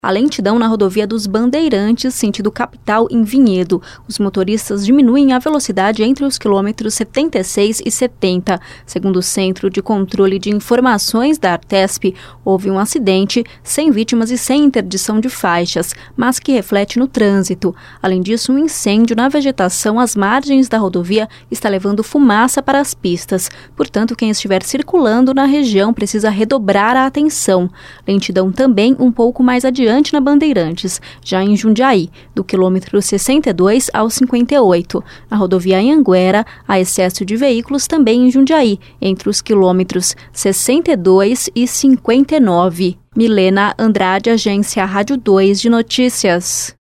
A lentidão na rodovia dos Bandeirantes, sentido capital em Vinhedo. Os motoristas diminuem a velocidade entre os quilômetros 76 e 70. Segundo o Centro de Controle de Informações da Artesp, houve um acidente sem vítimas e sem interdição de faixas, mas que reflete no trânsito. Além disso, um incêndio na vegetação às margens da rodovia está levando fumaça para as pistas. Portanto, quem estiver circulando na região precisa redobrar a atenção. Lentidão também um pouco mais adiante na Bandeirantes, já em Jundiaí, do quilômetro 62 ao 58. Na rodovia Anhanguera, há excesso de veículos também em Jundiaí, entre os quilômetros 62 e 59. Milena Andrade, Agência Rádio 2 de Notícias.